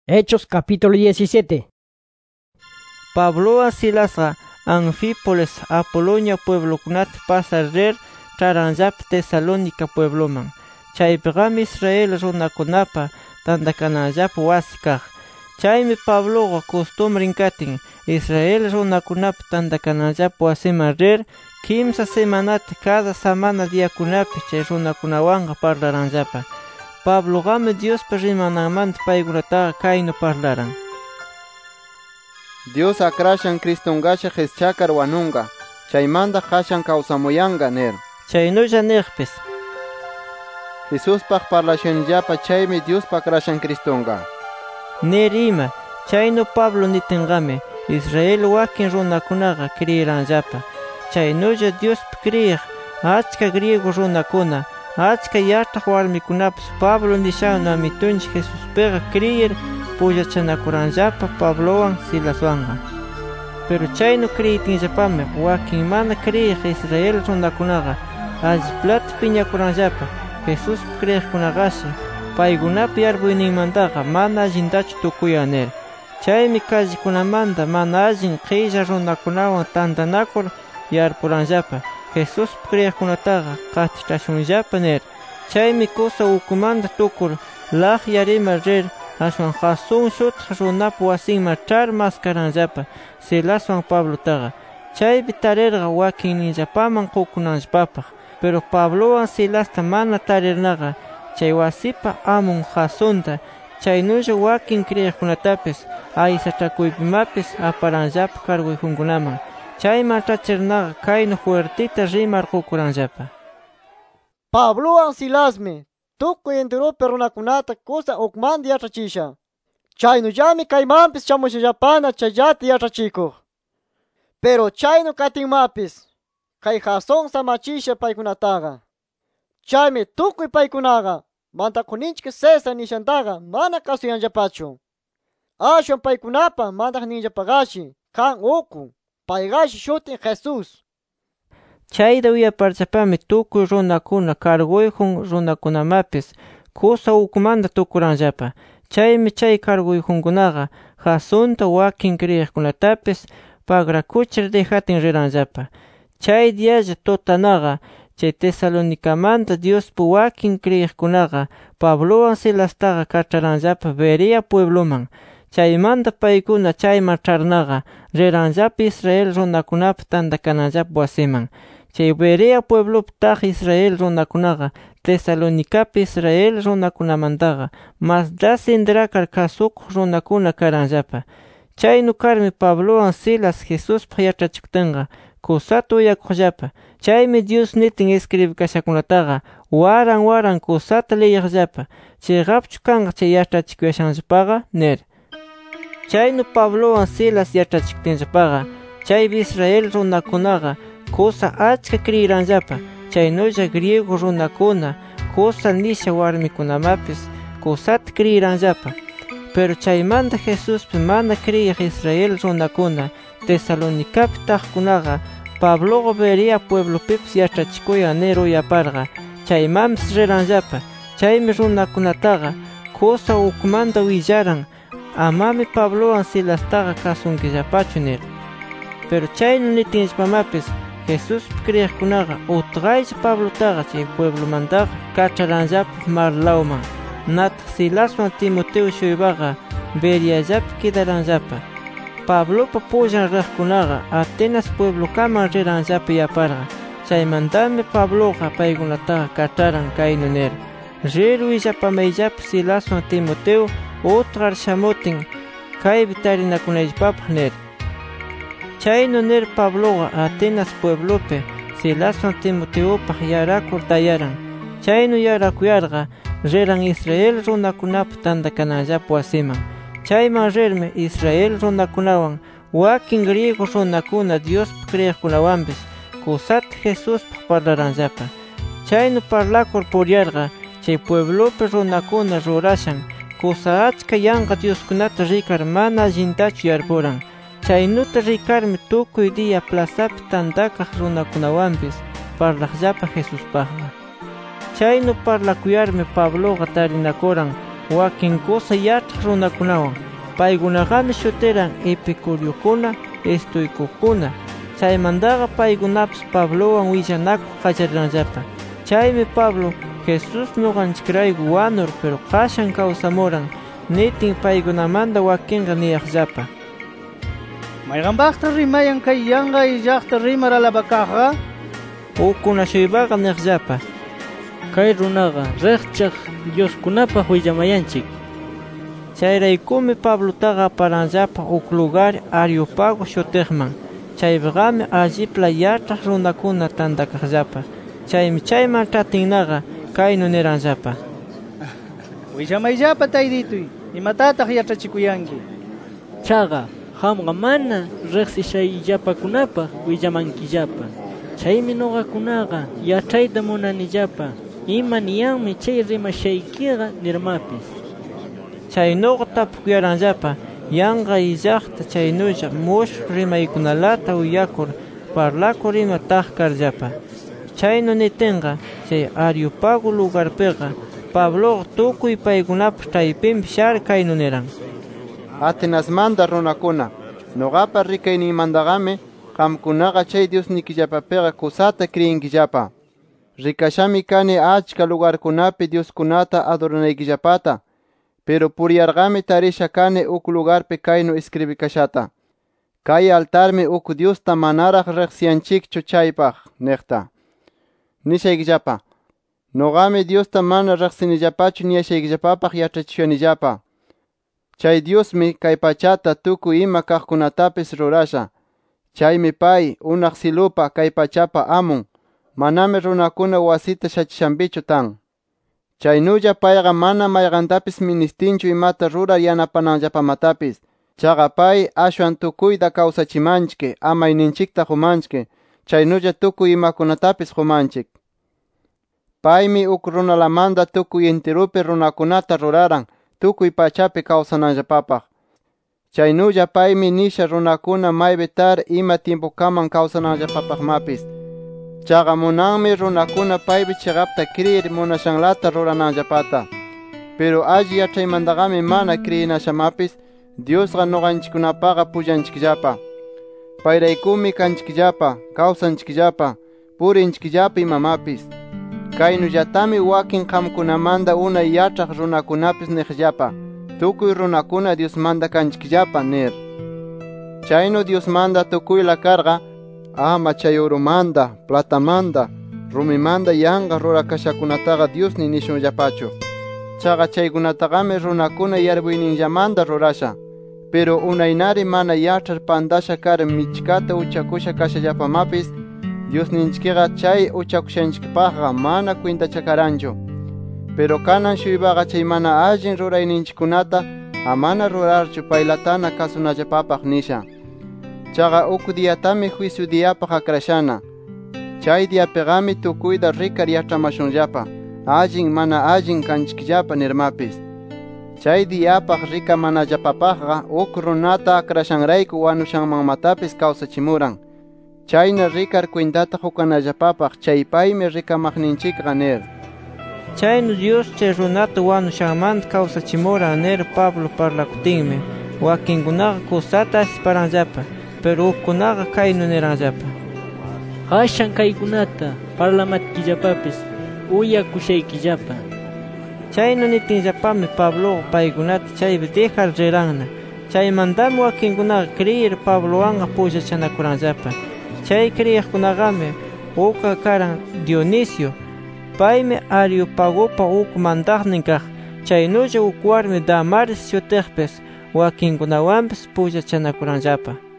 Hechos capítulo 17. Pablo Silasqa Anfípolis Apolonia pueblokunata pasarrer charanllap Tesalónica puebloman. Chaypiqami Israel runakunapa tandakanallap wasi kaq. Chaymi Pabloqa costumbrin katin Israel runakunapa tandakanallap wasiman rir kimsa semanata cada semana diakunapi chay runakunawanqa parlaranllapa. Pabloqami Diospa rimananmanta paykunataqa kaynu parlaran: Dios akrashan Cristongasha qeschakar wanunqa, chaymanta qashan kawsamuyanqa ner. Chaynulla niqpis Jesuspaq parlashunillapa chaymi Diospa akrashan Cristonqa ner ima. Chaynu Pablo nitinqami Israel wakin runakunaqa kriyiranllapa. Chaynulla Diospi kriyiq achka griego runakuna, achka yachaq warmikunapas Pablo nishan amitunchik Jesuspiqa kriyir pullachanakuranllapa Pablowan Silaswanqa. Pero chaynu kriyitinllapami wakin mana kriyiq Israel runakunaqa alliplata piñakuranllapa Jesuspi kriyiqkunaqashi paykunapi yarbuyninmantaqa mana allintachu tukuyan ner. Chaymi callekunamanta mana allin qilla runakunawan tantanakur yarpuranllapa Jesuspi kriyiqkunataqa qatichashunllapa ner. Chaymi kusa ukumanta tukur laqyarima rir ashwan Jason shutiq runapa wasinman char maskaranllapa Silaswan Pablotaqa. Chaypi tarirqa wakinninllapaman qukunanllapapaq. Pero Pablowan Silasta mana tarirnaqa chay wasipa amun Jasonta chaynulla wakin kriyiqkunatapis aysachakuypimapis aparanllapa karguyjunkunaman. Chayman chachirnaqa kaynu fuertita rimar qukuranllapa: Pablowan Silasmi tukuy enteropi runakunata kusa ukmanta yachachisha. Chaynullami kaymanpis chamushallapana chayllata yachachikuq. Pero chaynu katinmapis kay Jason samachisha paykunataqa. Chaymi tukuy paykunaqa mantakuninchik César nishantaqa mana kasuyanllapachu. Ashwan paykunapa mantaqninllapaqashi kan uku, payqashi shutin Jesus. Chayta uyaparchapami tukuy runakuna karguyjun runakunamapis kusa ukumanta tukuranllapa. Chaymi chay karguyjunkunaqa Jasonta wakin kriyiqkunatapis pagrakuchir dejatin riranllapa. Chay dialla tutanaqa chay Tesalónicamanta Diospa wakin kriyiqkunaqa Pablowan Silastaqa kach'aranllapa Berea puebloman. Chaymanta paykuna chayman ch'arnaqa riranllapa Israel runakunapa tandakananllapa wasiman. Chay Berea pueblopi taq Israel runakunaqa Tesalonicapi Israel runakunamantaqa masda sindrakar kasukuq runakuna karanllapa. Chaynu karmi Pablowan Silas Jesuspaq yachachiktinqa kusata uyakuqllapa. Chaymi Dios nitin escribikashakunataqa waran kusata leyiqllapa. Chiqapchu kanqa chay yachachikuyashanllapaqa ner. Chaynu Pablowan Silas yachachiktinllapaqa chaypi Israel runakunaqa kusa achka kriyiranllapa. Chaynulla griego runakuna kusa nisha warmikunamapis kusata kriyiranllapa. Pero chaymanta Jesuspi mana kriyiq Israel runakuna Tesalonicapi taqkunaqa Pabloqa Berea pueblopipis yachachikuyan ner uyaparqa chaymanpis riranllapa. Chaymi runakunataqa kusa ukmanta willaran amami Pablowan Silastaqa kasunkillapachu ner. Pero chaynu nitinllapamapis Jesuspi kriyiqkunaqa utqaylla Pablotaqa chay pueblomantaqa kach'aranllapa marlawman. Nataq Silaswan Timoteo shuypaqa Bereallapi kidaranllapa. Pablopa pullan riqkunaqa Atenas pueblokaman riranllapa yaparqa. Chaymantami Pabloqa paykunataqa kach'aran kaynu ner: rir willapamayllapa Silaswan Timoteo utqar shamutin kaypi tarinakunayllapapaq ner. Chaynu ner Pabloqa Atenas pueblopi Silaswan Timoteopaq yarakur dayaran. Chaynu yarakuyarqa riran Israel runakunapa tandakanallapa wasiman. Chayman rirmi Israel runakunawan wakin griego runakuna Diospa kriyiqkunawanpis kusata Jesuspaq parlaranllapa. Chaynu parlakur puryarqa chay pueblopi runakuna rurashan kusa achka yanqa dioskunata rikar mana allintachu yarpuran. Chaynuta rikarmi tukuy dia plazapi tandakaq runakunawanpis parlaqllapa Jesuspaqqa. Chaynu parlakuyarmi Pabloqa tarinakuran wakin cosa yachaq runakunawan. Paykunaqami shuteran epicuriokuna, estoicokuna. Chaymandaqa paykunapas Pablowan willanakuq qallarinanllapa. Chaymi Pablo Jesus nuqanchikrayku wanur pero qashan kawsamuran nitin paykunamanta wakinqa niyaqllapa. Mayqanpaqta rimayan kay yanqay llaqta rimaralabakaqqa? Ukunashuybaqa niqllapa. Kay runaqa riqchaq Dioskunapaq willamayanchik. Chayraykumi Pablotaqa aparanllapa uk lugar Areopago shutiqman. Chaypiqami allipla yachaq runakuna tantakaqllapa. Chaymi chayman tatinnaqa kaynu niranllapa. Willamayllapa taydituy, imatataq yachachikuyanki. Chaqa qamqa mana riqsishayllapakunapaq willamankillapa. Chaymi nuqakunaqa yachayta munanillapa ima niyanmi chay rimashaykiqa nirmapis. Chaynuqa tapukuyaranllapa yanqay llaqta chaynulla mushuq rimaykunalata uyakur parlakur ima taqkarllapa. Chaynu nitinqa chay Areopago lugarpiqa Pabloqa tukuy paykunapas chaypinpi shar kaynu niran: Atenasmanta runakuna, noqapa rikaynimantaqami qamkunaqa chay Diosnikillapapiqa kusata kriyinkillapa. Rikashami kani achka lugarkunapi Dioskunata adoranaykillapata, pero puriyarqami tarisha kani uk lugarpi kaynu escribikashata: Kay altarmi uk Diosta manaraq riqsiyanchikchu chaypaq niqta. Nishaykillapa: Noqami Diosta mana riqsinillapachu niyashaykillapapaq yachachishuyanillapa. Chay Diosmi kay pachata tukuy ima kaqkunatapis rurasha. Chaymi pay unaq silupa kay pachapa amun. Manami runakuna wasita shachishampichu tan. Chaynulla payqa mana mayqantapis ministinchu imata rurar yanapananllapamatapis. Chaqa pay ashwan tukuyta kawsachimanchik, amayninchikta qumanchik, chaynulla tukuy imakunatapis qumanchik. Paymi uk runalamanta tukuy enterupi runakunata ruraran tukuy pachapi kawsananllapapaq. Chaynulla paymi nisha runakuna maypi tar ima tiempokaman kawsananllapapaqmapis. Chaqa munanmi runakuna paypi chiqapta kriyir munashanlata rurananllapata. Pero alli yachaymantaqami mana kriyinashamapis Diosqa nuqanchikkunapaqa pullanchikllapa. Payraykumi kanchikllapa, kawsanchikllapa, purinchikllapa imamapis. Kaynullatami wakin qamkunamanta unay yachaq runakunapis niqllapa: Tukuy runakuna Diosmanta kanchikllapa nir. Chaynu Diosmanta tukuyla karqa, ama chay orumanta, platamanta, rumimanta yanqa rurakashakunataqa Diosni nishunllapachu. Chaqa chaykunataqami runakuna yarpuyninllamanta rurasha. Pero unaynari mana yachar pandasha kar michkata uchakusha kashallapamapis, Diosninchikqa chay uchakushanchikpaqqa mana kwintachakaranchu. Pero kanan shuybaqa chay mana allin rurayninchikkunata amana rurarchu paylatana kasunallapapaq nisha. Chaqa uk diyatami juicio diyapaq akrashana. Chay diyapiqami tukuyta rikar yach'amashunllapa allin mana allin kanchikllapa nirmapis. Chay diyapaq rikamanallapapaqqa uk runata akrashanrayku wanushanmanmatapis kawsachimuran. Chayna rikar kwintata hukanallapapaq chaypaymi rikamaqninchikqa nir. Chaynu Dios chay runata wanushanmanta kawsachimuran nir Pablo parlakutinmi wakinkunaqa kusata asisparanllapa, pero ukkunaqa kaynu niranllapa: Qashan kaykunata parlamatkillapapis uyakushaykillapa. Chaynu nitinllapami Pablo paykunata chaypi dejar riranna. Chaymantami wakinkunaqa kriyir Pablowanqa pullachanakuranllapa. Chay kriyiqkunaqami uqa karan Dionisio. Paymi Areopagopa uk mantaqnin kaq. Chaynulla uk warmi Damaris shutiqpis wakinkunawanpis pullachanakuranllapa.